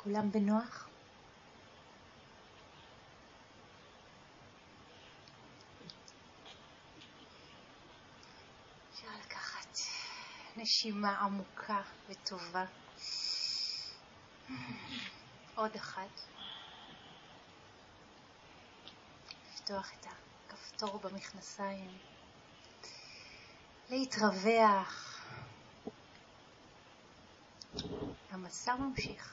כולם בנוח? אפשר לקחת נשימה עמוקה וטובה. עוד אחת. לפתוח את הכפתור במכנסיים. להתרווח. המסע ממשיך.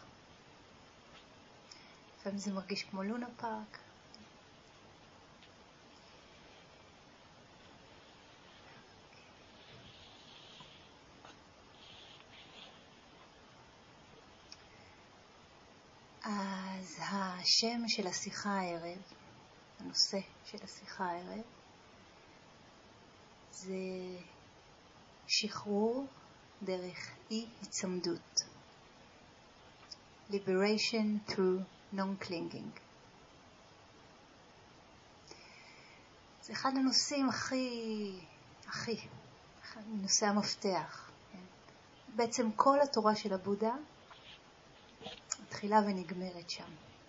לפעמים זה מרגיש כמו לונה פארק. אז השם של השיחה הערב, הנושא של השיחה הערב, זה שחרור דרך אי הצמדות. Liberation through non-clinging. זה אחד הנושאים אחד מנושאי המפתח. בעצם כל התורה של הבודה מתחילה ונגמרת שם.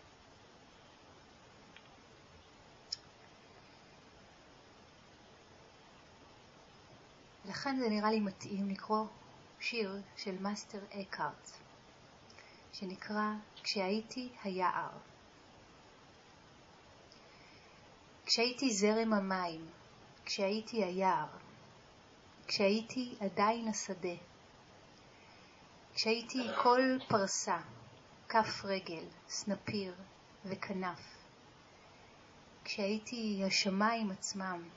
לכן זה נראה לי מתאים לקרוא שיר של מאסטר אקהרט, שנקרא כשהייתי היער. כשהייתי זרם המים, כשהייתי היער, כשהייתי עדיין השדה, כשהייתי כל פרסה, כף רגל, סנפיר וכנף, כשהייתי השמיים עצמם.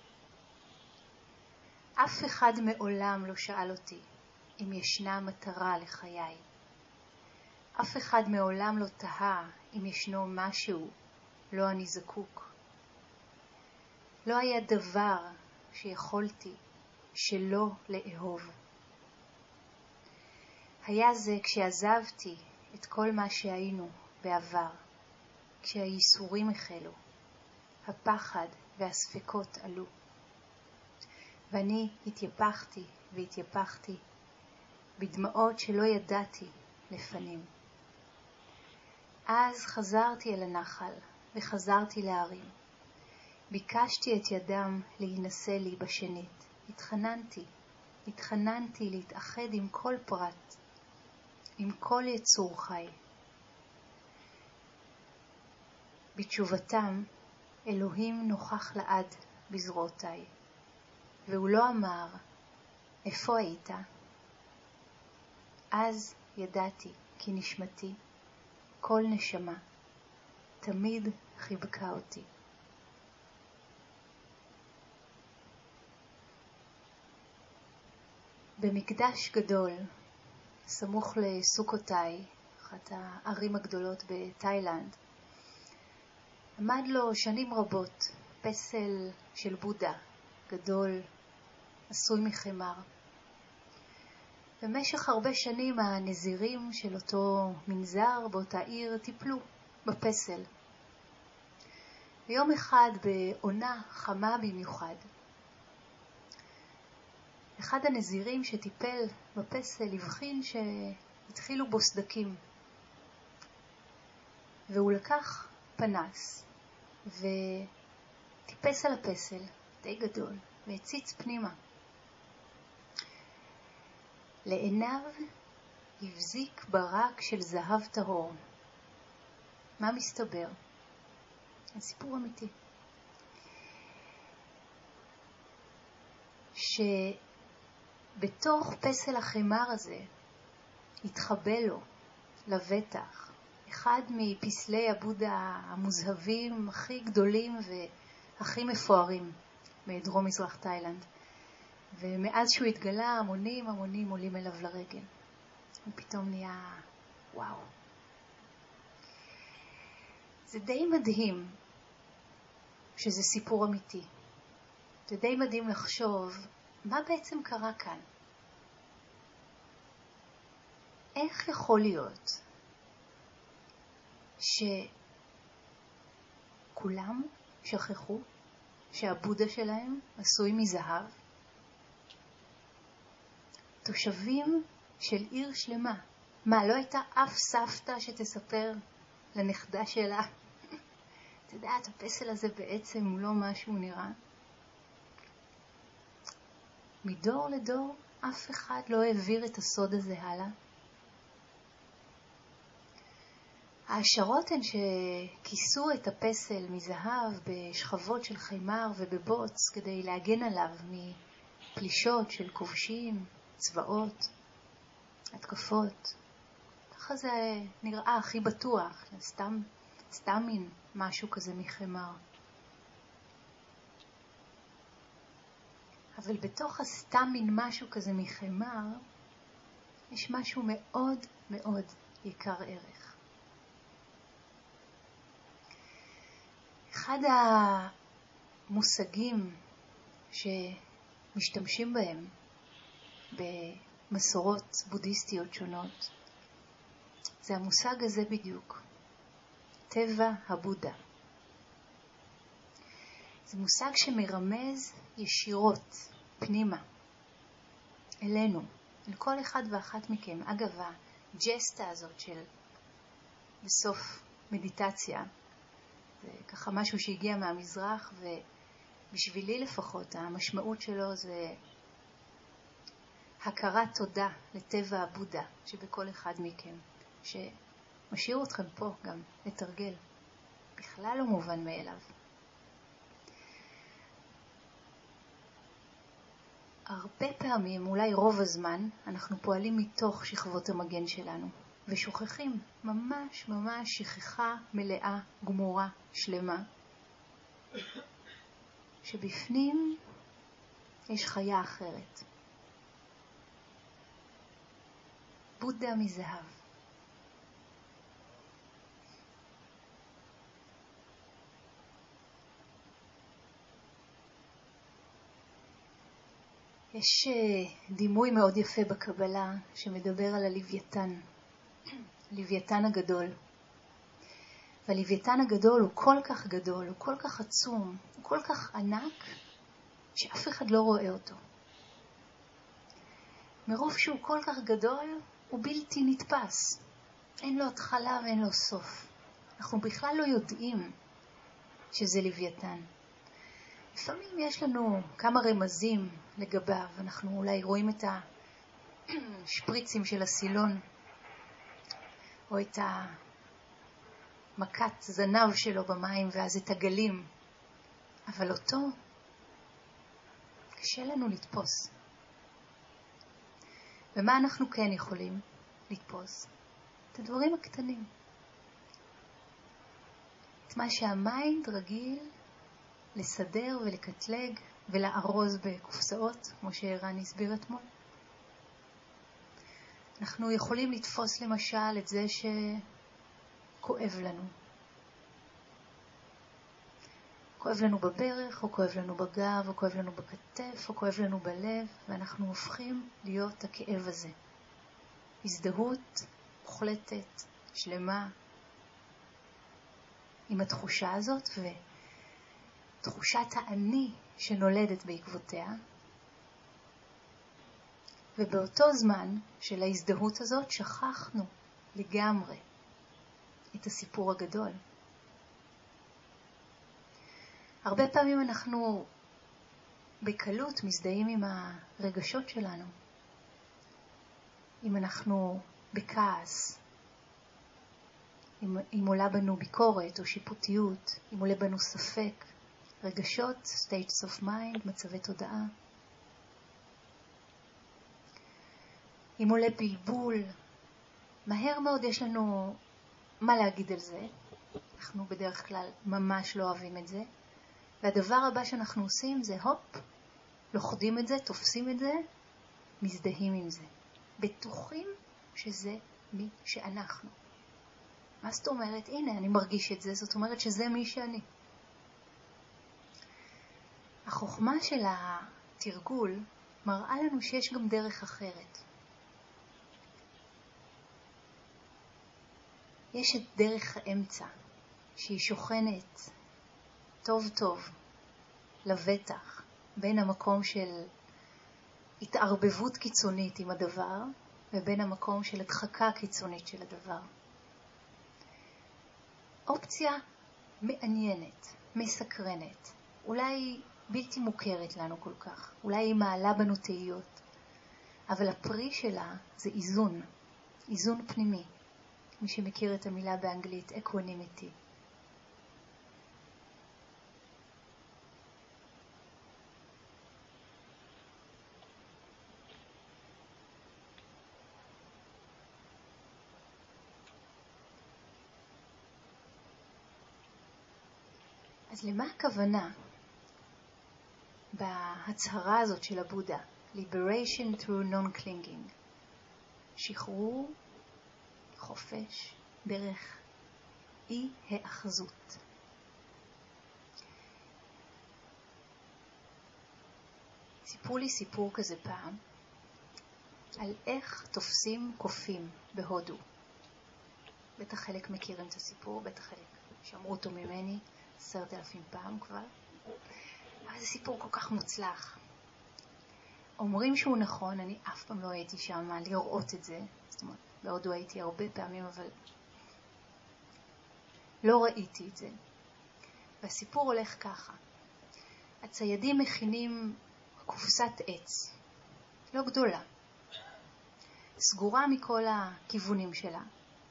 אף אחד מעולם לא שאל אותי אם ישנה מטרה לחיי. אף אחד מעולם לא תהה אם ישנו משהו לא אני זקוק. לא היה דבר שיכולתי שלא לאהוב. היה זה כשעזבתי את כל מה שהיינו בעבר, כשהייסורים החלו, הפחד והספקות עלו. ואני התייפחתי והתייפחתי בדמעות שלא ידעתי לפנים. אז חזרתי אל הנחל וחזרתי להרים. ביקשתי את ידם להינשא לי בשנית. התחננתי להתאחד עם כל פרט, עם כל יצור חי. בתשובתם, אלוהים נוכח לעד בזרועותיי. והוא לא אמר, איפה היית? אז ידעתי כי נשמתי, כל נשמה, תמיד חיבקה אותי. במקדש גדול, סמוך לסוכותיי, אחת הערים הגדולות בתאילנד, עמד לו שנים רבות פסל של בודה, גדול, עשוי מחמר. במשך הרבה שנים הנזירים של אותו מנזר באותה עיר טיפלו בפסל. ויום אחד בעונה חמה במיוחד, אחד הנזירים שטיפל בפסל הבחין שהתחילו בו סדקים. והוא לקח פנס וטיפס על הפסל די גדול והציץ פנימה. לעיניו הבזיק ברק של זהב טהור. מה מסתבר? הסיפור אמיתי. שבתוך פסל החמר הזה התחבא לו לבטח אחד מפסלי הבודה המוזהבים הכי גדולים והכי מפוארים מדרום מזרח תאילנד. ומאז שהוא התגלה, המונים עולים אליו לרגל. הוא פתאום נהיה וואו. זה די מדהים שזה סיפור אמיתי. זה די מדהים לחשוב מה בעצם קרה כאן. איך יכול להיות שכולם שכחו שהבודה שלהם עשוי מזהב? תושבים של עיר שלמה מה, לא הייתה אף סבתא שתספר לנכדה שלה? את יודעת, הפסל הזה בעצם הוא לא מה שהוא נראה. מדור לדור אף אחד לא העביר את הסוד הזה הלאה. העשרות הן שכיסו את הפסל מזהב בשכבות של חימר ובבוץ כדי להגן עליו מפלישות של כובשים, צבאות, התקפות. ככה זה נראה הכי בטוח, סתם מין משהו כזה מחמר. אבל בתוך הסתם מין משהו כזה מחמר, יש משהו מאוד מאוד יקר ערך. אחד המושגים שמשתמשים בהם במסורות בודהיסטיות שונות, זה המושג הזה בדיוק, טבע הבודה. זה מושג שמרמז ישירות פנימה, אלינו, אל כל אחד ואחת מכם. אגב, הג'סטה הזאת של בסוף מדיטציה, זה ככה משהו שהגיע מהמזרח, ובשבילי לפחות המשמעות שלו זה הכרת תודה לטבע הבודה שבכל אחד מכם, שמשאיר אתכם פה גם לתרגל. בכלל לא מובן מאליו. הרבה פעמים, אולי רוב הזמן, אנחנו פועלים מתוך שכבות המגן שלנו, ושוכחים ממש ממש שכחה מלאה, גמורה, שלמה, שבפנים יש חיה אחרת. בודה מזהב. יש דימוי מאוד יפה בקבלה שמדבר על הלוויתן, הלוויתן הגדול. והלוויתן הגדול הוא כל כך גדול, הוא כל כך עצום, הוא כל כך ענק, שאף אחד לא רואה אותו. מרוב שהוא כל כך גדול, הוא בלתי נתפס. אין לו התחלה ואין לו סוף. אנחנו בכלל לא יודעים שזה לוויתן. לפעמים יש לנו כמה רמזים לגביו, אנחנו אולי רואים את השפריצים של הסילון, או את המכת זנב שלו במים, ואז את הגלים. אבל אותו קשה לנו לתפוס. ומה אנחנו כן יכולים לתפוס? את הדברים הקטנים. את מה שהמיינד רגיל לסדר ולקטלג ולארוז בקופסאות, כמו שערן הסביר אתמול. אנחנו יכולים לתפוס למשל את זה שכואב לנו. כואב לנו בברך, או כואב לנו בגב, או כואב לנו בכתף, או כואב לנו בלב, ואנחנו הופכים להיות הכאב הזה. הזדהות מוחלטת, שלמה, עם התחושה הזאת, ותחושת האני שנולדת בעקבותיה. ובאותו זמן של ההזדהות הזאת שכחנו לגמרי את הסיפור הגדול. הרבה פעמים אנחנו בקלות מזדהים עם הרגשות שלנו. אם אנחנו בכעס, אם עולה בנו ביקורת או שיפוטיות, אם עולה בנו ספק, רגשות, states of mind, מצבי תודעה. אם עולה בלבול, מהר מאוד יש לנו מה להגיד על זה. אנחנו בדרך כלל ממש לא אוהבים את זה. והדבר הבא שאנחנו עושים זה הופ, לוכדים את זה, תופסים את זה, מזדהים עם זה. בטוחים שזה מי שאנחנו. מה זאת אומרת? הנה, אני מרגיש את זה, זאת אומרת שזה מי שאני. החוכמה של התרגול מראה לנו שיש גם דרך אחרת. יש את דרך האמצע, שהיא שוכנת טוב טוב לבטח בין המקום של התערבבות קיצונית עם הדבר, ובין המקום של הדחקה קיצונית של הדבר. אופציה מעניינת, מסקרנת, אולי בלתי מוכרת לנו כל כך, אולי היא מעלה בנו תהיות, אבל הפרי שלה זה איזון, איזון פנימי. מי שמכיר את המילה באנגלית, equanimity. אז למה הכוונה בהצהרה הזאת של הבודה? Liberation through non-clinging. שחרור, חופש, דרך אי האחזות. סיפרו לי סיפור כזה פעם על איך תופסים קופים בהודו. בטח חלק מכירים את הסיפור, בטח חלק שמעו אותו ממני 10,000 פעם כבר. אבל זה סיפור כל כך מוצלח. אומרים שהוא נכון, אני אף פעם לא הייתי שם לראות את זה. זאת אומרת, בהודו הייתי הרבה פעמים, אבל לא ראיתי את זה. והסיפור הולך ככה. הציידים מכינים קופסת עץ, לא גדולה, סגורה מכל הכיוונים שלה,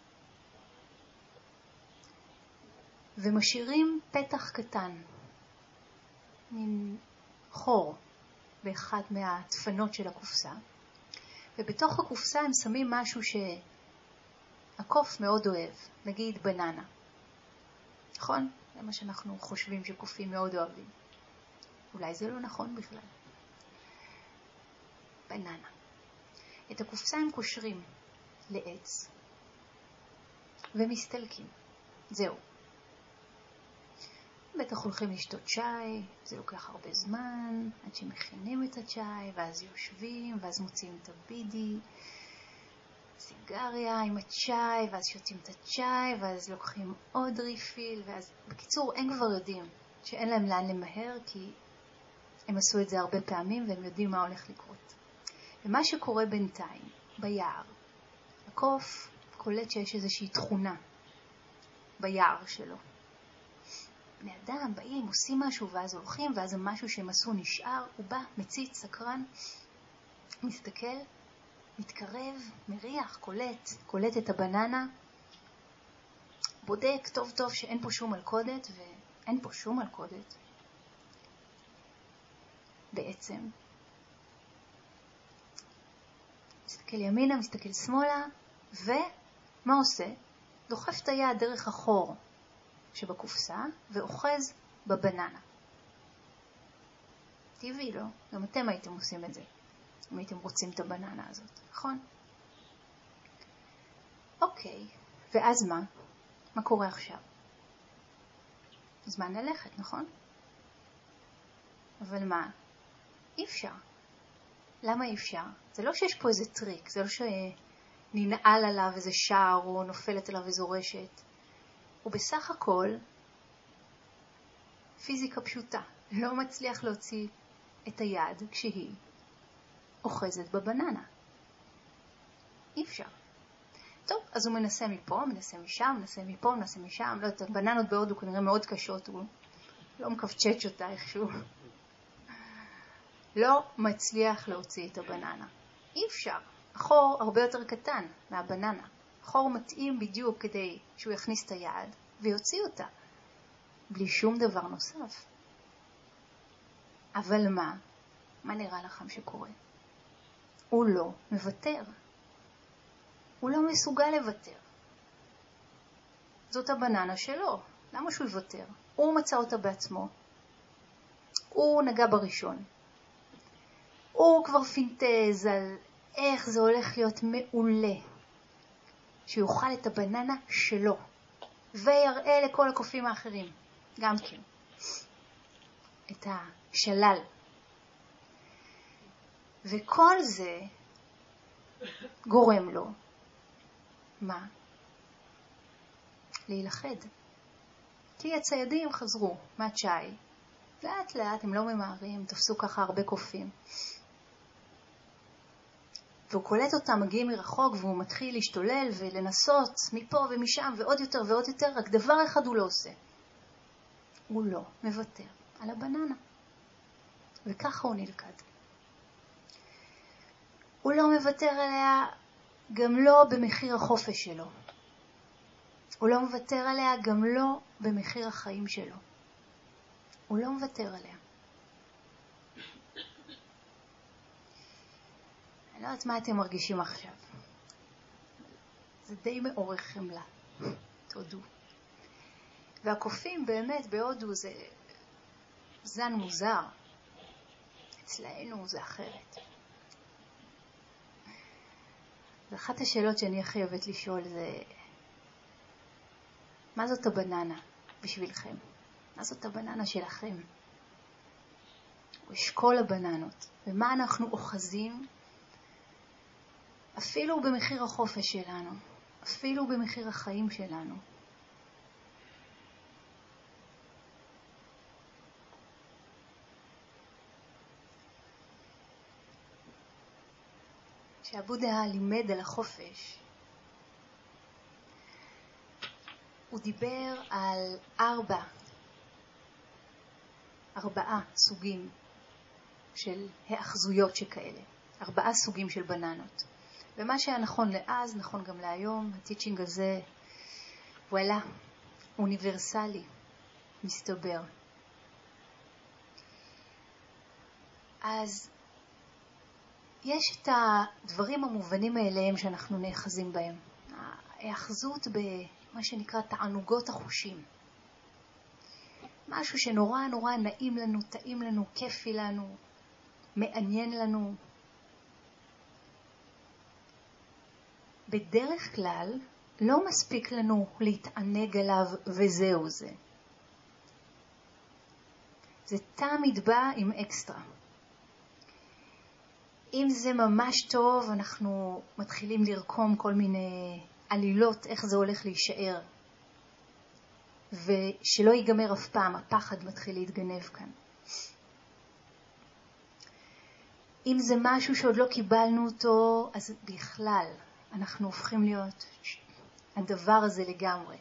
ומשאירים פתח קטן, מין חור באחד מהדפנות של הקופסה, ובתוך הקופסה הם שמים משהו שהקוף מאוד אוהב, נגיד בננה. נכון? זה מה שאנחנו חושבים שקופים מאוד אוהבים. אולי זה לא נכון בכלל. בננה. את הקופסה הם קושרים לעץ ומסתלקים. זהו. בטח הולכים לשתות שי, זה לוקח הרבה זמן, עד שמכינים את הצ'אי, ואז יושבים, ואז מוציאים את הבידי, סיגריה עם הצ'אי, ואז שותים את הצ'אי, ואז לוקחים עוד ריפיל, ואז בקיצור, הם כבר יודעים שאין להם לאן למהר, כי הם עשו את זה הרבה פעמים, והם יודעים מה הולך לקרות. ומה שקורה בינתיים, ביער, הקוף קולט שיש איזושהי תכונה ביער שלו. בני אדם באים, עושים משהו, ואז הולכים, ואז משהו שהם עשו נשאר, הוא בא, מציץ, סקרן, מסתכל, מתקרב, מריח, קולט את הבננה, בודק טוב טוב שאין פה שום מלכודת, ואין פה שום מלכודת. בעצם, מסתכל ימינה, מסתכל שמאלה, ומה עושה? דוחף את היד דרך החור שבקופסה, ואוחז בבננה. טבעי, לא? גם אתם הייתם עושים את זה, אם הייתם רוצים את הבננה הזאת, נכון? אוקיי, ואז מה? מה קורה עכשיו? זמן ללכת, נכון? אבל מה? אי אפשר. למה אי אפשר? זה לא שיש פה איזה טריק, זה לא שננעל עליו איזה שער או נופלת עליו איזו רשת. הוא בסך הכל פיזיקה פשוטה. לא מצליח להוציא את היד כשהיא אוחזת בבננה. אי אפשר. טוב, אז הוא מנסה מפה, מנסה משם, מנסה מפה, מנסה משם. לא יודעת, בננות בהודו כנראה מאוד קשות, הוא לא מקפצ'ץ' אותה איכשהו. לא מצליח להוציא את הבננה. אי אפשר. החור הרבה יותר קטן מהבננה. החור מתאים בדיוק כדי שהוא יכניס את היד ויוציא אותה. בלי שום דבר נוסף. אבל מה? מה נראה לכם שקורה? הוא לא מוותר. הוא לא מסוגל לוותר. זאת הבננה שלו. למה שהוא יוותר? הוא מצא אותה בעצמו. הוא נגע בראשון. הוא כבר פינטז על איך זה הולך להיות מעולה. שיוכל את הבננה שלו. ויראה לכל הקופים האחרים. גם כן. את השלל. וכל זה גורם לו. מה? להילחד. כי הציידים חזרו מהצ'אי. לאט לאט הם לא ממהרים, תפסו ככה הרבה קופים. והוא קולט אותם מגיעים מרחוק, והוא מתחיל להשתולל ולנסות מפה ומשם ועוד יותר ועוד יותר, רק דבר אחד הוא לא עושה. הוא לא מוותר על הבננה. וככה הוא נלכד. הוא לא מוותר עליה גם לא במחיר החופש שלו. הוא לא מוותר עליה גם לא במחיר החיים שלו. הוא לא מוותר עליה. אני לא יודעת מה אתם מרגישים עכשיו. זה די מעורר חמלה. תודו. והקופים באמת בהודו זה זן מוזר. אצלנו זה אחרת. ואחת השאלות שאני הכי אוהבת לשאול זה, מה זאת הבננה בשבילכם? מה זאת הבננה שלכם? הוא אשכול הבננות. ומה אנחנו אוחזים? אפילו במחיר החופש שלנו. אפילו במחיר החיים שלנו. כשהבודה לימד על החופש, הוא דיבר על ארבעה סוגים של האחזויות שכאלה. 4 סוגים של בננות. ומה שהיה נכון לאז, נכון גם להיום. הטיצ'ינג הזה, וואלה, אוניברסלי, מסתבר. אז יש את הדברים המובנים מאליהם שאנחנו נאחזים בהם. ההאחזות במה שנקרא תענוגות החושים. משהו שנורא נורא נעים לנו, טעים לנו, כיפי לנו, מעניין לנו. בדרך כלל לא מספיק לנו להתענג עליו וזהו זה. זה תמיד בא עם אקסטרה. אם זה ממש טוב, אנחנו מתחילים לרקום כל מיני עלילות, איך זה הולך להישאר. ושלא ייגמר אף פעם, הפחד מתחיל להתגנב כאן. אם זה משהו שעוד לא קיבלנו אותו, אז בכלל אנחנו הופכים להיות הדבר הזה לגמרי.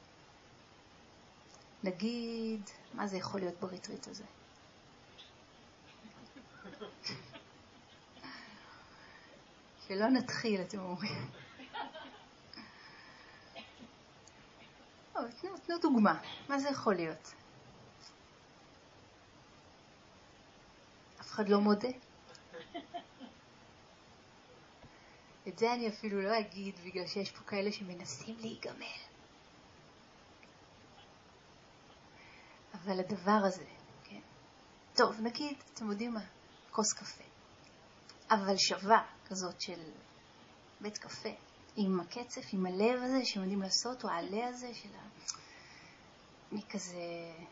נגיד, מה זה יכול להיות בריטריט הזה? שלא נתחיל, אתם אומרים. תנו דוגמה. מה זה יכול להיות? אף אחד לא מודה. את זה אני אפילו לא אגיד, בגלל שיש פה כאלה שמנסים להיגמל. אבל הדבר הזה, כן. טוב, נגיד, אתם יודעים מה? כוס קפה. אבל שווה כזאת של בית קפה. עם הקצף, עם הלב הזה שהם יודעים לעשות, או העלה הזה של מכזה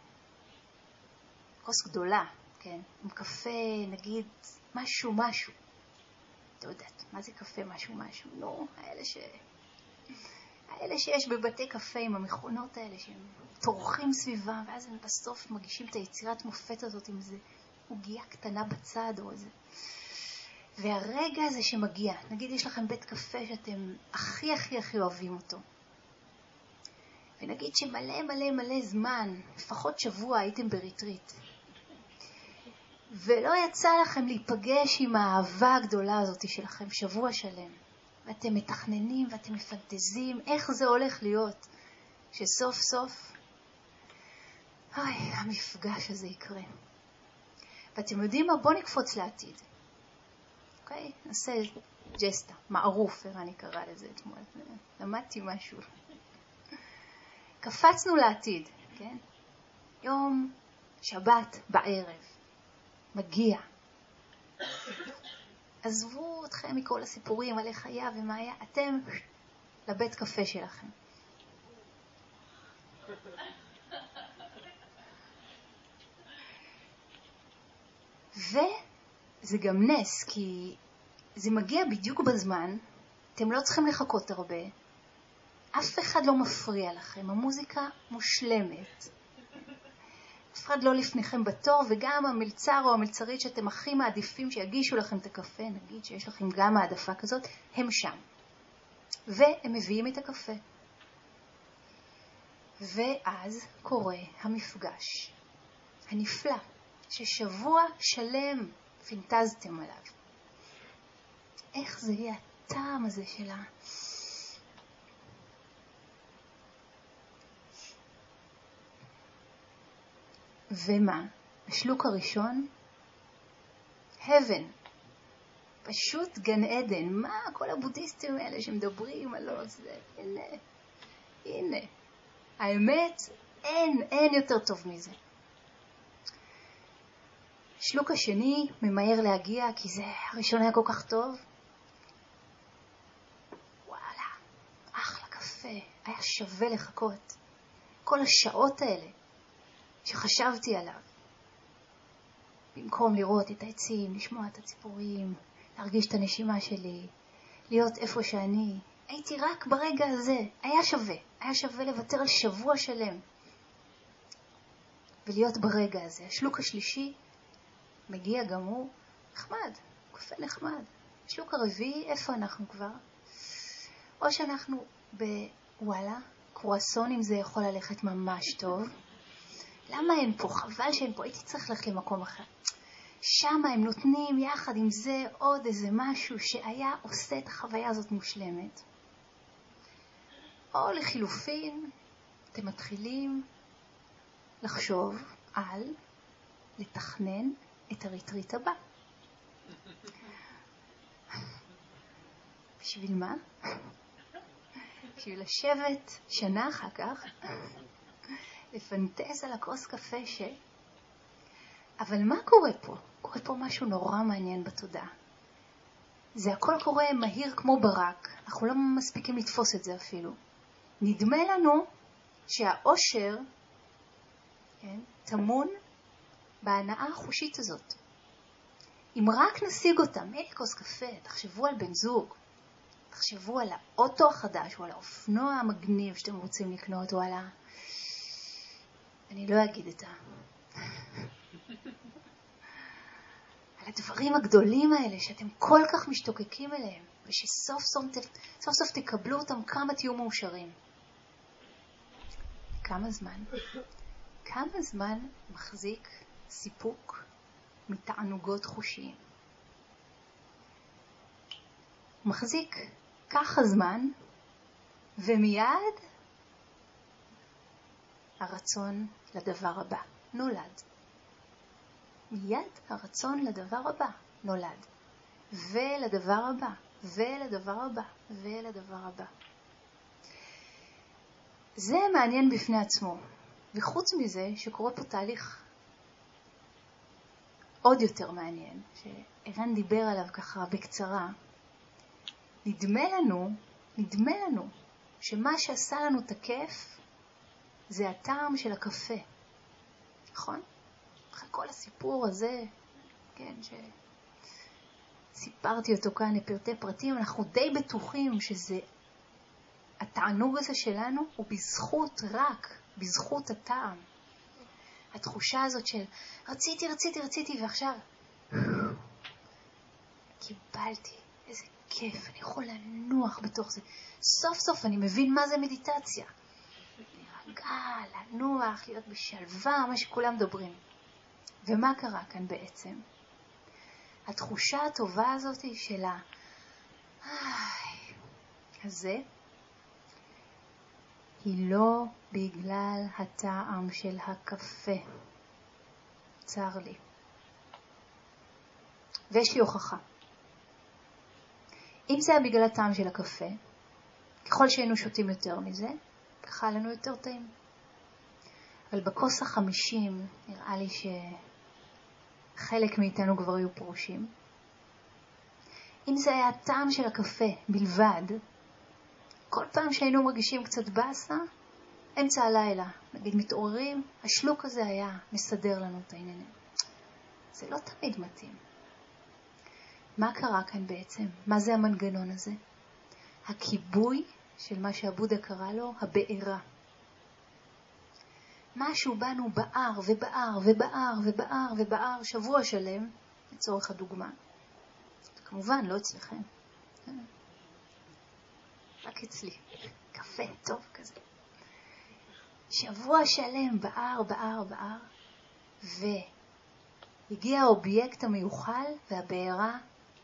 כוס גדולה, כן? עם קפה, נגיד, משהו. אתה יודעת, מה זה קפה משהו? לא, האלה שיש בבתי קפה עם המכונות האלה שהם טורחים סביבם, ואז הם בסוף מגישים את היצירת מופת הזאת עם איזה עוגיה קטנה בצד או איזה. והרגע הזה שמגיע, נגיד יש לכם בית קפה שאתם הכי אוהבים אותו. ונגיד שמלא זמן, לפחות שבוע הייתם בריטריט. ולא יצא לכם להיפגש עם האהבה הגדולה הזאת שלכם שבוע שלם. ואתם מתכננים ואתם מפנטזים איך זה הולך להיות. שסוף סוף, המפגש הזה יקרה. ואתם יודעים מה? בואו נקפוץ לעתיד. אוקיי? נעשה ג'סטה, מערוף, אני קרא לזה אתמול. למדתי משהו. קפצנו לעתיד, כן? יום שבת בערב. מגיע. עזבו אתכם מכל הסיפורים על איך היה ומה היה. אתם לבית קפה שלכם. וזה גם נס, כי זה מגיע בדיוק בזמן, אתם לא צריכים לחכות הרבה, אף אחד לא מפריע לכם, המוזיקה מושלמת. אף אחד לא לפניכם בתור, וגם המלצר או המלצרית שאתם הכי מעדיפים שיגישו לכם את הקפה, נגיד שיש לכם גם העדפה כזאת, הם שם. והם מביאים את הקפה. ואז קורה המפגש הנפלא, ששבוע שלם פינטזתם עליו. איך זה יהיה הטעם הזה שלה? ומה? השלוק הראשון? heaven. פשוט גן עדן. מה כל הבודהיסטים האלה שמדברים על זה? הנה. האמת, אין יותר טוב מזה. השלוק השני ממהר להגיע, כי זה הראשון היה כל כך טוב. וואלה, אחלה קפה. היה שווה לחכות. כל השעות האלה שחשבתי עליו. במקום לראות את העצים, לשמוע את הציפורים, להרגיש את הנשימה שלי, להיות איפה שאני, הייתי רק ברגע הזה. היה שווה לוותר על שבוע שלם. ולהיות ברגע הזה. השלוק השלישי מגיע גם הוא נחמד, קפה נחמד. השלוק הרביעי, איפה אנחנו כבר? או שאנחנו בוואלה, קרואסונים זה יכול ללכת ממש טוב. למה הם פה? חבל שהם פה. הייתי צריך ללכת למקום אחר. שם הם נותנים יחד עם זה עוד איזה משהו שהיה עושה את החוויה הזאת מושלמת. או לחילופין, אתם מתחילים לחשוב על לתכנן את הריטריט הבא. בשביל מה? בשביל לשבת שנה אחר כך, לפנטז על הכוס קפה אבל מה קורה פה? קורה פה משהו נורא מעניין בתודעה. זה הכל קורה מהיר כמו ברק. אנחנו לא מספיקים לתפוס את זה אפילו. נדמה לנו שהאושר, כן, טמון בהנאה החושית הזאת. אם רק נשיג אותם, אין לי כוס קפה, תחשבו על בן זוג, תחשבו על האוטו החדש, או על האופנוע המגניב שאתם רוצים לקנות, או על אני לא אגיד את על הדברים הגדולים האלה שאתם כל כך משתוקקים אליהם, ושסוף סוף תקבלו אותם, כמה תהיו מאושרים. כמה זמן מחזיק סיפוק מתענוגות חושיים? מחזיק ככה זמן, ומיד הרצון לדבר הבא נולד. מיד הרצון לדבר הבא נולד. ולדבר הבא, ולדבר הבא, ולדבר הבא. זה מעניין בפני עצמו. וחוץ מזה שקורה פה תהליך עוד יותר מעניין, שערן דיבר עליו ככה בקצרה. נדמה לנו שמה שעשה לנו את הכיף זה הטעם של הקפה. נכון? אחרי כל הסיפור הזה, כן, שסיפרתי אותו כאן לפרטי פרטים, אנחנו די בטוחים שזה התענוג הזה שלנו הוא בזכות הטעם. התחושה הזאת של רציתי ועכשיו קיבלתי, איזה כיף, אני יכול לנוח בתוך זה. סוף סוף אני מבין מה זה מדיטציה. להירגע, לנוח, להיות בשלווה, מה שכולם מדברים. ומה קרה כאן בעצם? התחושה הטובה הזאת של הזה, היא לא בגלל הטעם של הקפה. צר לי. ויש לי הוכחה. אם זה היה בגלל הטעם של הקפה, ככל שהיינו שותים יותר מזה, ככה לנו יותר טעים. אבל בכוס 50 נראה לי שחלק מאיתנו כבר היו פרושים. אם זה היה הטעם של הקפה בלבד, כל פעם שהיינו מרגישים קצת בסה, אמצע הלילה, נגיד מתעוררים, השלוק הזה היה מסדר לנו את העניינים. זה לא תמיד מתאים. מה קרה כאן בעצם? מה זה המנגנון הזה? הכיבוי של מה שהבודה קרא לו, הבארה. משהו בנו בער ובער ובער ובער ובער שבוע שלם, לצורך הדוגמה. כמובן, לא אצלכם. רק אצלי. קפה טוב כזה. שבוע שלם בער, בער, בער, והגיע האובייקט המיוחל והבעירה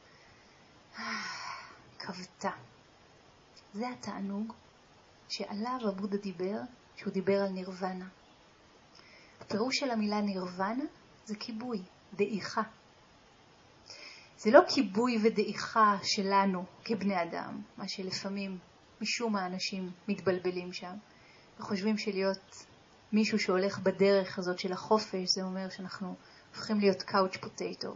כבתה. זה התענוג שעליו הבודה דיבר, שהוא דיבר על נירוונה. הפירוש של המילה נירוונה זה כיבוי, דעיכה. זה לא כיבוי ודעיכה שלנו כבני אדם, מה שלפעמים משום האנשים מתבלבלים שם, וחושבים שלהיות מישהו שהולך בדרך הזאת של החופש, זה אומר שאנחנו הופכים להיות קאוץ' פוטטו.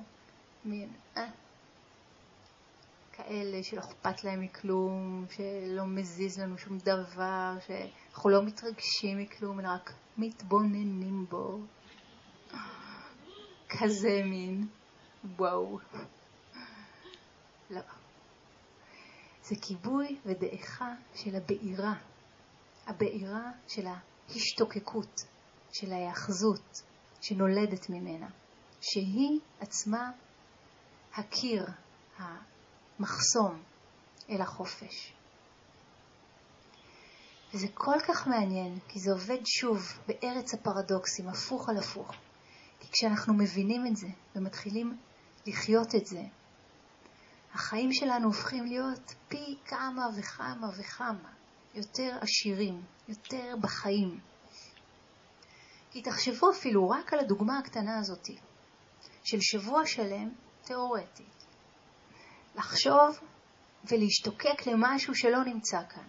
כאלה שלא אכפת להם מכלום, שלא מזיז לנו שום דבר, שאנחנו לא מתרגשים מכלום, אלא רק מתבוננים בו. כזה מין, וואו. לא. זה כיבוי ודעיכה של הבעירה. הבעירה של ההשתוקקות, של ההאחזות שנולדת ממנה, שהיא עצמה הקיר, המחסום אל החופש. וזה כל כך מעניין, כי זה עובד שוב בארץ הפרדוקסים, הפוך על הפוך. כי כשאנחנו מבינים את זה ומתחילים לחיות את זה, החיים שלנו הופכים להיות פי כמה וכמה וכמה יותר עשירים, יותר בחיים. כי תחשבו אפילו רק על הדוגמה הקטנה הזאת, של שבוע שלם תיאורטית. לחשוב ולהשתוקק למשהו שלא נמצא כאן.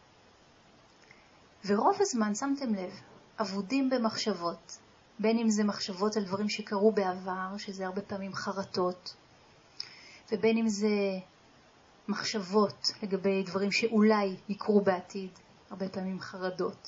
ורוב הזמן, שמתם לב, עבודים במחשבות, בין אם זה מחשבות על דברים שקרו בעבר, שזה הרבה פעמים חרטות, ובין אם זה מחשבות לגבי דברים שאולי יקרו בעתיד, הרבה פעמים חרדות.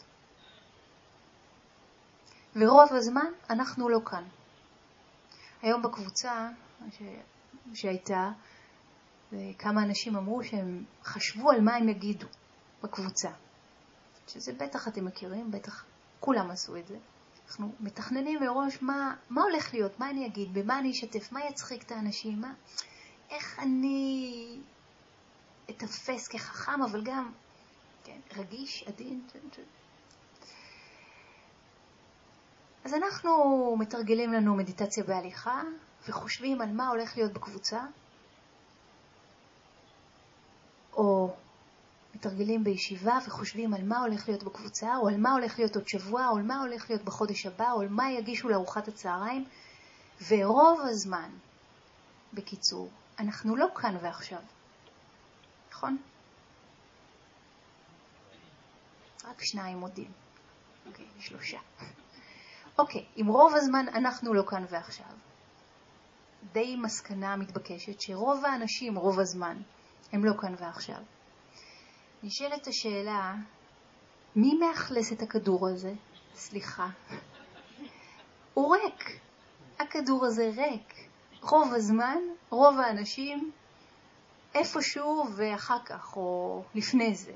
ורוב הזמן אנחנו לא כאן. היום בקבוצה שהייתה, כמה אנשים אמרו שהם חשבו על מה הם יגידו בקבוצה. שזה בטח אתם מכירים, בטח כולם עשו את זה. אנחנו מתכננים מראש מה הולך להיות, מה אני אגיד, במה אני אשתף, מה יצחיק את האנשים, איך אני אתפס כחכם, אבל גם כן, רגיש, עדין. אז אנחנו מתרגלים לנו מדיטציה בהליכה, וחושבים על מה הולך להיות בקבוצה, או מתרגלים בישיבה וחושבים על מה הולך להיות בקבוצה, או על מה הולך להיות עוד שבוע, או על מה הולך להיות בחודש הבא, או על מה יגישו לארוחת הצהריים, ורוב הזמן, בקיצור, אנחנו לא כאן ועכשיו. נכון? רק 2 מודים. אוקיי, 3. אוקיי, אם רוב הזמן אנחנו לא כאן ועכשיו, די מסקנה מתבקשת שרוב האנשים, רוב הזמן, הם לא כאן ועכשיו. נשאלת השאלה, מי מאכלס את הכדור הזה? סליחה. הוא ריק. הכדור הזה ריק. רוב הזמן, רוב האנשים, איפשהו ואחר כך, או לפני זה.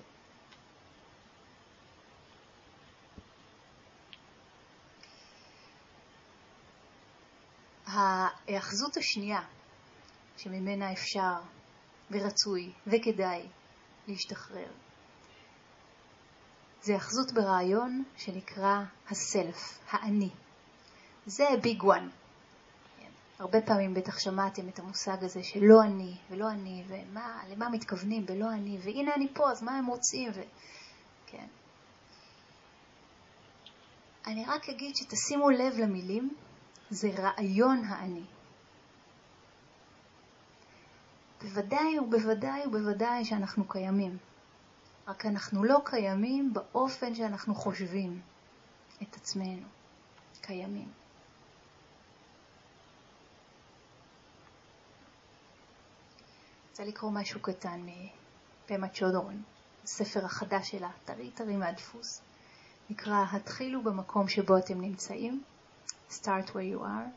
ההאחזות השנייה, שממנה אפשר ורצוי וכדאי להשתחרר, זה האחזות ברעיון שנקרא הסלף, האני. זה ביג וואן. הרבה פעמים בטח שמעתם את המושג הזה שלא אני ולא אני, ולמה מתכוונים בלא אני, והנה אני פה, אז מה הם רוצים? כן. אני רק אגיד שתשימו לב למילים, זה רעיון האני. בוודאי ובוודאי ובוודאי שאנחנו קיימים. רק אנחנו לא קיימים באופן שאנחנו חושבים את עצמנו. קיימים. רוצה לקרוא משהו קטן מפמה צ'ודורן, הספר החדש שלה, טרי מהדפוס. נקרא, התחילו במקום שבו אתם נמצאים. Start where you are.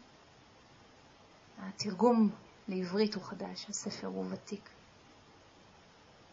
התרגום לעברית הוא חדש, הספר הוא ותיק.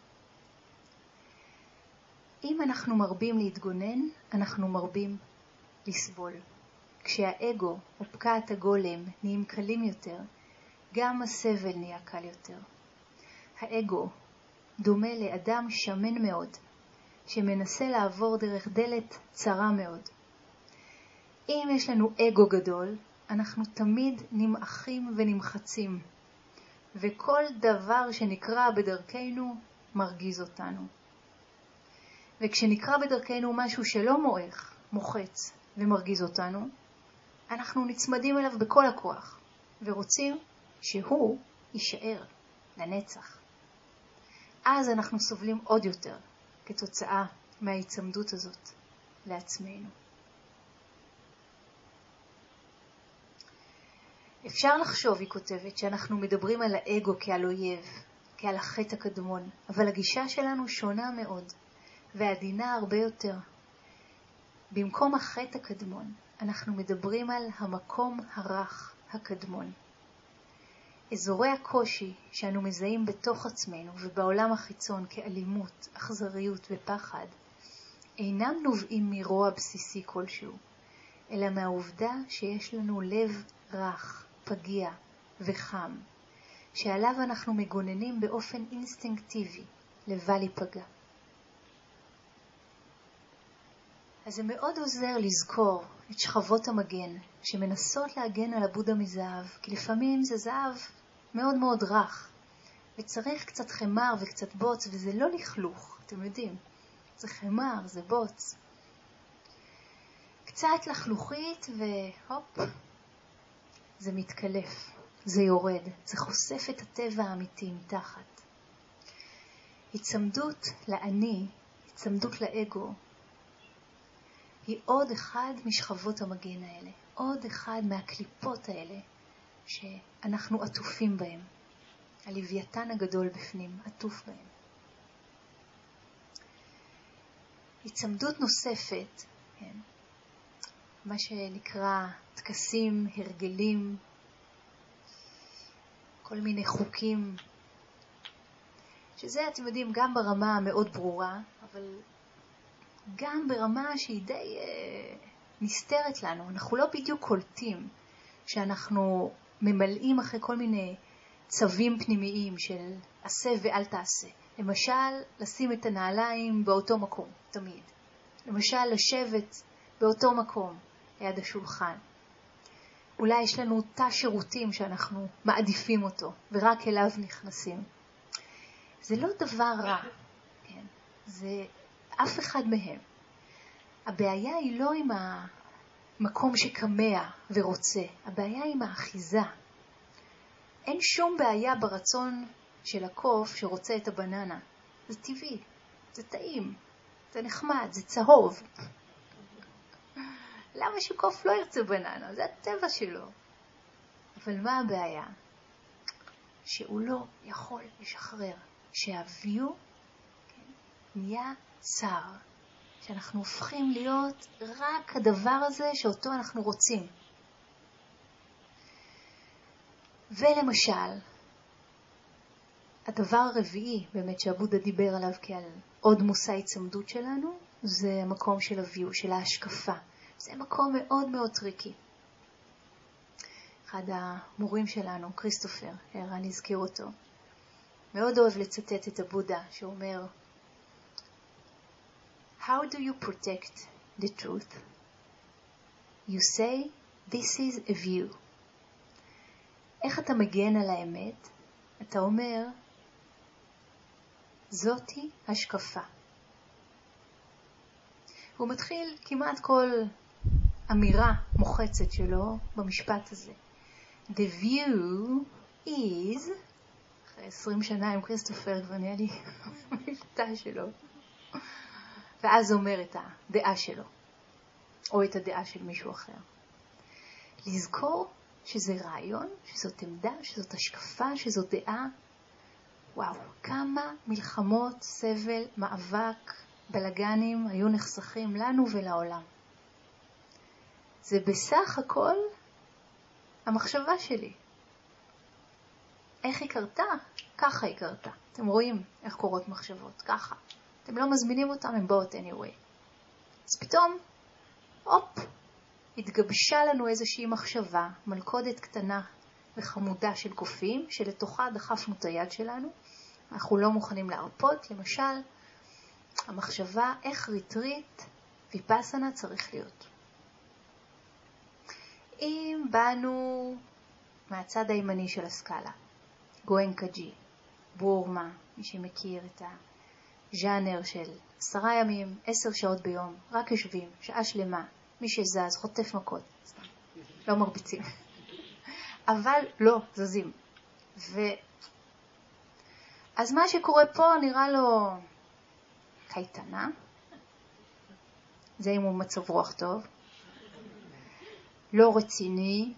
אם אנחנו מרבים להתגונן, אנחנו מרבים לסבול. כשהאגו או פקעת הגולם נהיים קלים יותר, גם הסבל נהיה קל יותר. האגו דומה לאדם שמן מאוד, שמנסה לעבור דרך דלת צרה מאוד. אם יש לנו אגו גדול, אנחנו תמיד נמעכים ונמחצים, וכל דבר שנקרא בדרכנו מרגיז אותנו. וכשנקרא בדרכנו משהו שלא מועך, מוחץ ומרגיז אותנו, אנחנו נצמדים אליו בכל הכוח, ורוצים שהוא יישאר לנצח. אז אנחנו סובלים עוד יותר כתוצאה מההיצמדות הזאת לעצמנו. אפשר לחשוב, היא כותבת, שאנחנו מדברים על האגו כעל אויב, כעל החטא הקדמון, אבל הגישה שלנו שונה מאוד, ועדינה הרבה יותר. במקום החטא הקדמון, אנחנו מדברים על המקום הרך הקדמון. אזורי הקושי שאנו מזהים בתוך עצמנו ובעולם החיצון כאלימות, אכזריות ופחד, אינם נובעים מרוע בסיסי כלשהו, אלא מהעובדה שיש לנו לב רך, פגיע וחם, שעליו אנחנו מגוננים באופן אינסטינקטיבי לבל ייפגע. אז זה מאוד עוזר לזכור את שכבות המגן שמנסות להגן על הבודה מזהב, כי לפעמים זה זהב מאוד מאוד רך, וצריך קצת חמר וקצת בוץ, וזה לא לכלוך, אתם יודעים, זה חמר, זה בוץ. קצת לחלוכית והופ, זה מתקלף, זה יורד, זה חושף את הטבע האמיתי מתחת. הצמדות לאני, הצמדות לאגו, היא עוד אחד משכבות המגן האלה, עוד אחד מהקליפות האלה שאנחנו עטופים בהם. הלוויתן הגדול בפנים, עטוף בהם. הצמדות נוספת, כן, מה שנקרא תקסים, הרגלים, כל מיני חוקים, שזה אתם יודעים גם ברמה המאוד ברורה, אבל גם ברמה שהיא די נסתרת לנו. אנחנו לא בדיוק קולטים שאנחנו ממלאים אחרי כל מיני צווים פנימיים של עשה ואל תעשה. למשל, לשים את הנעליים באותו מקום, תמיד. למשל, לשבת באותו מקום, ליד השולחן. אולי יש לנו תא שירותים שאנחנו מעדיפים אותו, ורק אליו נכנסים. זה לא דבר רע, כן? זה אף אחד מהם. הבעיה היא לא עם המקום שקמע ורוצה, הבעיה היא עם האחיזה. אין שום בעיה ברצון של הקוף שרוצה את הבננה. זה טבעי, זה טעים, זה נחמד, זה צהוב. למה שקוף לא ירצה בננה? זה הטבע שלו. אבל מה הבעיה? שהוא לא יכול לשחרר. שהוויו נהיה צר. שאנחנו הופכים להיות רק הדבר הזה שאותו אנחנו רוצים. ולמשל, הדבר הרביעי באמת שהבודה דיבר עליו כעל עוד מושא הצמדות שלנו, זה המקום של הוויו, של ההשקפה. זה מקום מאוד מאוד טריקי. אחד המורים שלנו, כריסטופר, ערן הזכיר אותו, מאוד אוהב לצטט את הבודה שאומר, How do you protect the truth? You say, this is a view. איך אתה מגן על האמת? אתה אומר, זאתי השקפה. הוא מתחיל כמעט כל אמירה מוחצת שלו במשפט הזה. The view is, אחרי 20 שנה עם כריסטופר כבר נהיה לי מבטא שלו. ואז אומר את הדעה שלו, או את הדעה של מישהו אחר. לזכור שזה רעיון, שזאת עמדה, שזאת השקפה, שזאת דעה. וואו, כמה מלחמות, סבל, מאבק, בלגנים היו נחסכים לנו ולעולם. זה בסך הכל המחשבה שלי. איך היא קרתה? ככה היא קרתה. אתם רואים איך קורות מחשבות, ככה. אתם לא מזמינים אותם, הם באות anyway. אז פתאום, הופ, התגבשה לנו איזושהי מחשבה, מלכודת קטנה וחמודה של קופים, שלתוכה דחפנו את היד שלנו. אנחנו לא מוכנים להרפות. למשל, המחשבה איך ריטריט ויפאסנה צריך להיות. אם באנו מהצד הימני של הסקאלה, גואנקאג'י, בורמה, מי שמכיר את הז'אנר של 10 ימים, 10 שעות ביום, רק יושבים, שעה שלמה, מי שזז, חוטף מכות, לא מרביצים, אבל לא זזים. אז מה שקורה פה נראה לו קייטנה, זה אם הוא מצב רוח טוב, לא רציני,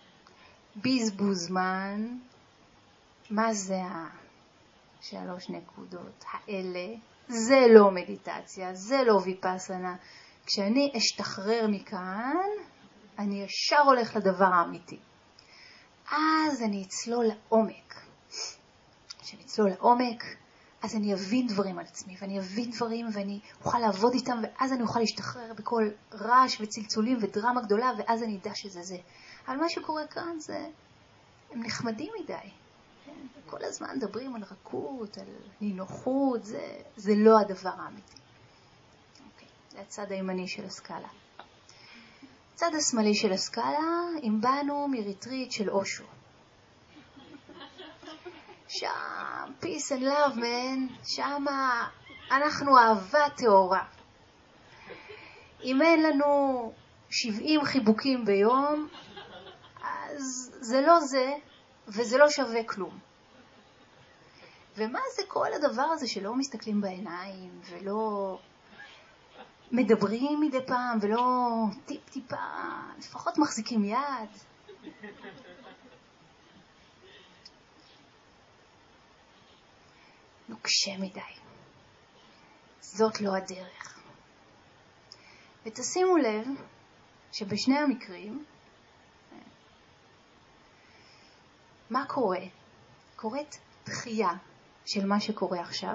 בזבוזמן. מה זה 3 נקודות האלה? זה לא מדיטציה, זה לא ויפאסנה. כשאני אשתחרר מכאן, אני ישר הולך לדבר האמיתי. אז אני אצלול לעומק. כשאני אצלול לעומק, אז אני אבין דברים על עצמי, ואני אבין דברים ואני אוכל לעבוד איתם, ואז אני אוכל להשתחרר בכל רעש וצלצולים ודרמה גדולה, ואז אני אדע שזה זה. אבל מה שקורה כאן זה, הם נחמדים מדי. כן? כל הזמן מדברים על רכות, על נינוחות, זה לא הדבר האמיתי. אוקיי, זה הצד הימני של הסקאלה. הצד השמאלי של הסקאלה, אם באנו מריטריט של אושו. שם, peace and love, man. שם אנחנו אהבה תאורה. אם אין לנו 70 חיבוקים ביום, אז זה לא זה, וזה לא שווה כלום. ומה זה כל הדבר הזה שלא מסתכלים בעיניים, ולא מדברים מדי פעם, ולא טיפה, לפחות מחזיקים יד? נוקשה מדי. זאת לא הדרך. ותשימו לב שבשני המקרים, מה קורה? קורית דחייה של מה שקורה עכשיו.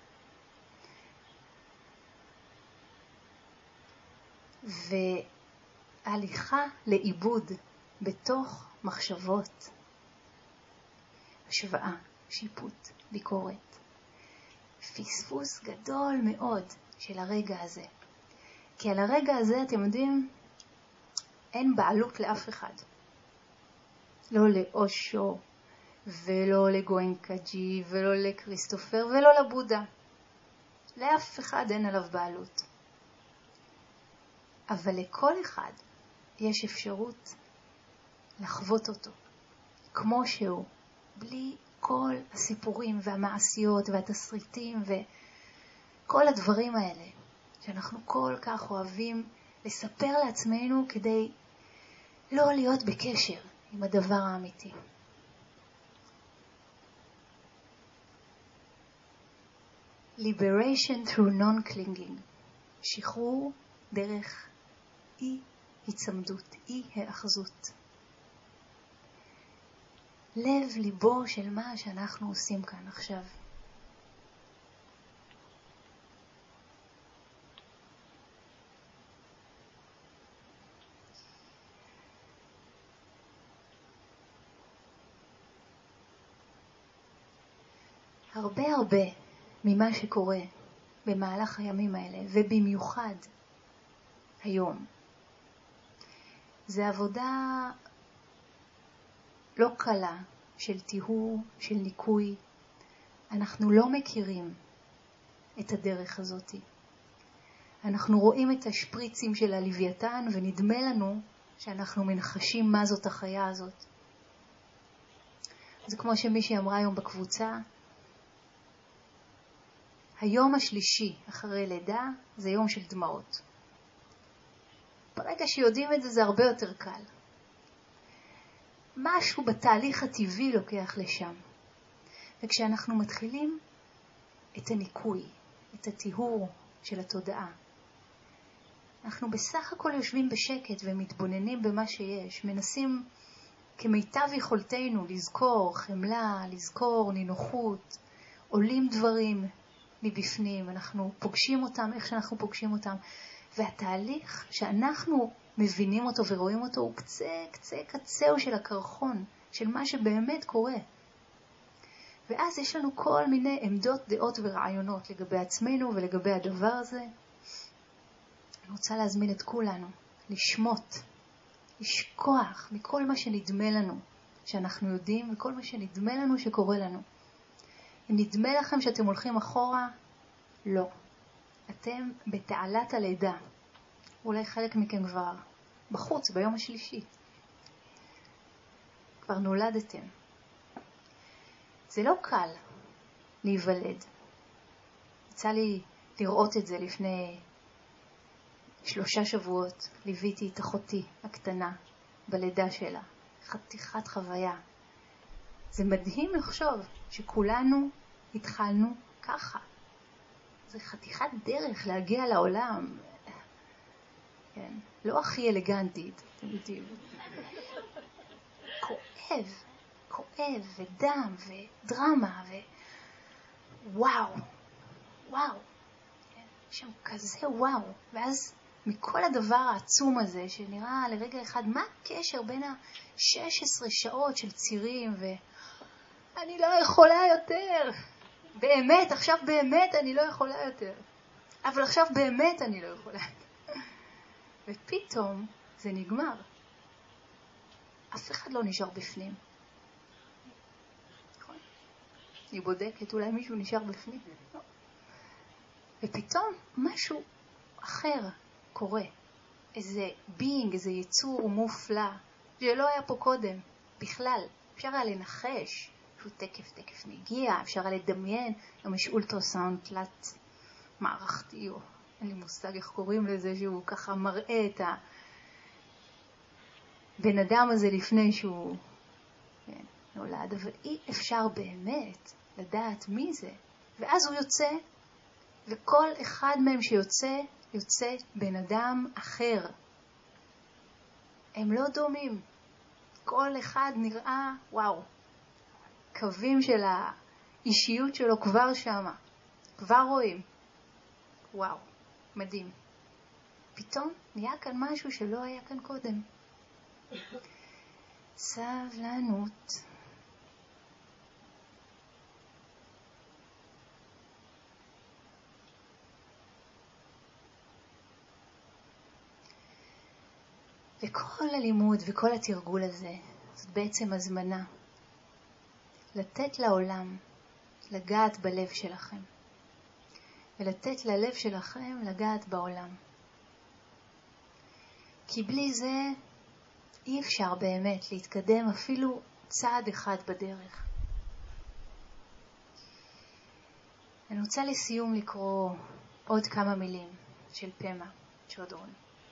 והליכה לאיבוד בתוך מחשבות, השוואה, שיפוט, ביקורת. פספוס גדול מאוד של הרגע הזה. כי על הרגע הזה, אתם יודעים, אין בעלות לאף אחד. לא לאושו, ולא לגואנקאג'י, ולא לקריסטופר, ולא לבודה. לאף אחד אין עליו בעלות. אבל לכל אחד יש אפשרות לחוות אותו, כמו שהוא, בלי כל הסיפורים והמעשיות והתסריטים וכל הדברים האלה שאנחנו כל כך אוהבים לספר לעצמנו כדי לא להיות בקשר עם הדבר האמיתי. Liberation through non-clinging. שחרור דרך אי הצמדות, אי האחזות. לב ליבו של מה שאנחנו עושים כאן עכשיו. הרבה ממה שקורה במהלך הימים האלה, ובמיוחד היום, זה עבודה לא קלה של טיהור, של ניקוי. אנחנו לא מכירים את הדרך הזאת. אנחנו רואים את השפריצים של הלוויתן ונדמה לנו שאנחנו מנחשים מה זאת החיה הזאת. זה כמו שמישהי אמרה היום בקבוצה, היום השלישי אחרי לידה זה יום של דמעות. ברגע שיודעים את זה, זה הרבה יותר קל. משהו בתהליך הטבעי לוקח לשם. וכשאנחנו מתחילים את הניקוי, את הטיהור של התודעה, אנחנו בסך הכל יושבים בשקט ומתבוננים במה שיש, מנסים כמיטב יכולתנו לזכור חמלה, לזכור נינוחות, עולים דברים מבפנים, אנחנו פוגשים אותם איך שאנחנו פוגשים אותם, והתהליך שאנחנו מבינים אותו ורואים אותו הוא קצהו של הקרחון, של מה שבאמת קורה. ואז יש לנו כל מיני עמדות, דעות ורעיונות לגבי עצמנו ולגבי הדבר הזה. אני רוצה להזמין את כולנו לשמות, לשכוח מכל מה שנדמה לנו שאנחנו יודעים וכל מה שנדמה לנו שקורה לנו. אם נדמה לכם שאתם הולכים אחורה, לא. אתם בתעלת הלידה. אולי חלק מכם כבר בחוץ ביום השלישי. כבר נולדתם. זה לא קל להיוולד. יצא לי לראות את זה לפני 3 שבועות. ליוויתי את אחותי הקטנה בלידה שלה. חתיכת חוויה. זה מדהים לחשוב שכולנו התחלנו ככה. זה חתיכת דרך להגיע לעולם. כן. לא הכי אלגנטית, אתם יודעים. כואב ודם ודרמה וואו. כן. שם כזה וואו. ואז מכל הדבר העצום הזה שנראה לרגע אחד, מה הקשר בין ה-16 שעות של צירים ואני לא יכולה יותר. באמת, עכשיו באמת אני לא יכולה יותר. אבל עכשיו באמת אני לא יכולה יותר. ופתאום זה נגמר. אף אחד לא נשאר בפנים. נכון? אני בודקת, אולי מישהו נשאר בפנים. לא. ופתאום משהו אחר קורה. איזה ביינג, איזה יצור מופלא, שלא היה פה קודם. בכלל, אפשר היה לנחש. שהוא תקף מגיע, אפשר היה לדמיין. גם יש אולטרסאונד תלת מערכתי, או אין לי מושג איך קוראים לזה, שהוא ככה מראה את הבן אדם הזה לפני שהוא נולד, אבל אי אפשר באמת לדעת מי זה. ואז הוא יוצא, וכל אחד מהם שיוצא, יוצא בן אדם אחר. הם לא דומים. כל אחד נראה, וואו, קווים של האישיות שלו כבר שמה. כבר רואים. וואו, מדהים. פתאום נהיה כאן משהו שלא היה כאן קודם. סבלנות. וכל הלימוד וכל התרגול הזה, זאת בעצם הזמנה. לתת לעולם לגעת בלב שלכם. ולתת ללב שלכם לגעת בעולם. כי בלי זה אי אפשר באמת להתקדם אפילו צעד אחד בדרך. אני רוצה לסיום לקרוא עוד כמה מילים של פמה צ'ודרון.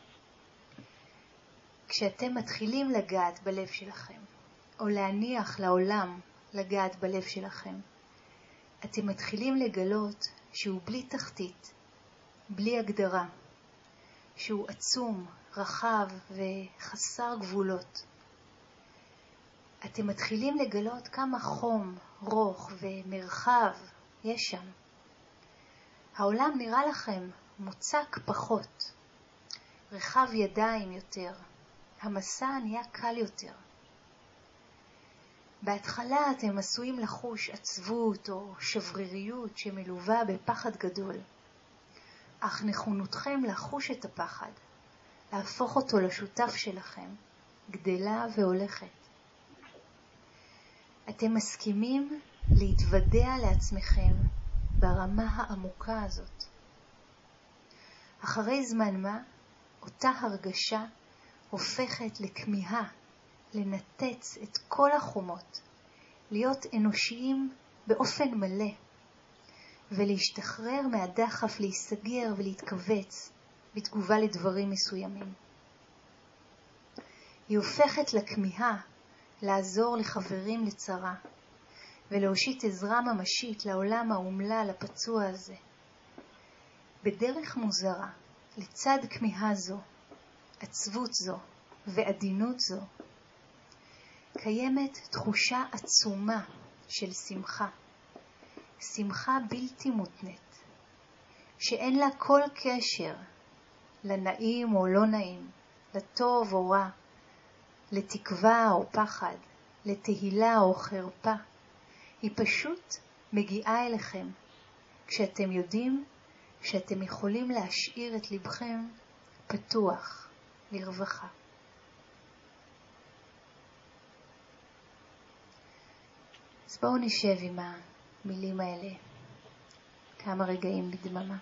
כשאתם מתחילים לגעת בלב שלכם, או להניח לעולם לגעת בלב שלכם, אתם מתחילים לגלות שהוא בלי תחתית, בלי הגדרה, שהוא עצום, רחב וחסר גבולות. אתם מתחילים לגלות כמה חום, רוח ומרחב יש שם. העולם נראה לכם מוצק פחות, רחב ידיים יותר, המסע נהיה קל יותר. בהתחלה אתם עשויים לחוש עצבות או שבריריות שמלווה בפחד גדול, אך נכונותכם לחוש את הפחד, להפוך אותו לשותף שלכם, גדלה והולכת. אתם מסכימים להתוודע לעצמכם ברמה העמוקה הזאת. אחרי זמן מה, אותה הרגשה הופכת לכמיהה, לנתץ את כל החומות, להיות אנושיים באופן מלא, ולהשתחרר מהדחף להיסגר ולהתכווץ בתגובה לדברים מסוימים. היא הופכת לכמיהה לעזור לחברים לצרה, ולהושיט עזרה ממשית לעולם האומלל הפצוע הזה. בדרך מוזרה, לצד כמיהה זו, עצבות זו ועדינות זו, קיימת תחושה עצומה של שמחה. שמחה בלתי מותנית, שאין לה כל קשר לנעים או לא נעים, לטוב או רע, לתקווה או פחד, לתהילה או חרפה. היא פשוט מגיעה אליכם כשאתם יודעים שאתם יכולים להשאיר את לבכם פתוח לרווחה. אז בואו נשב עם המילים האלה כמה רגעים בדממה.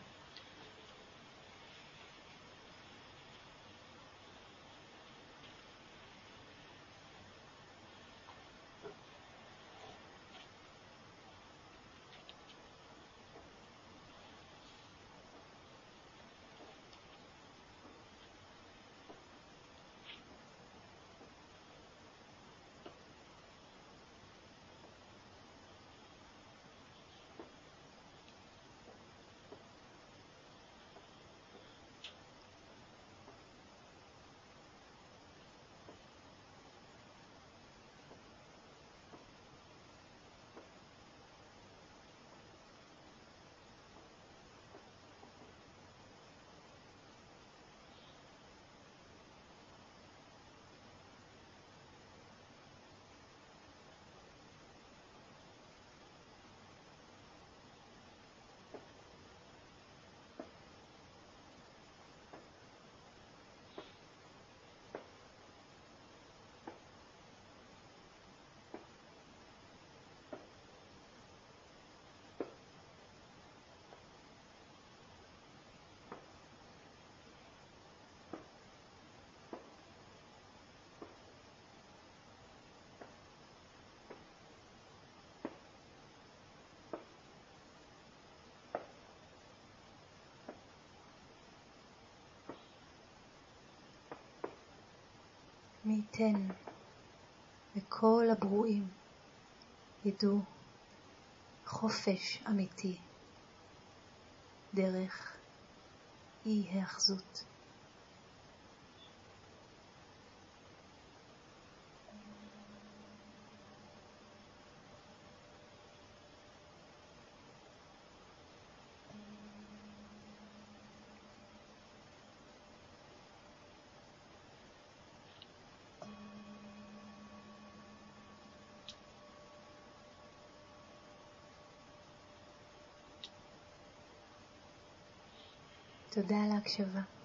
מי ייתן וכל הברואים ידעו חופש אמיתי דרך אי האחזות. תודה על ההקשבה.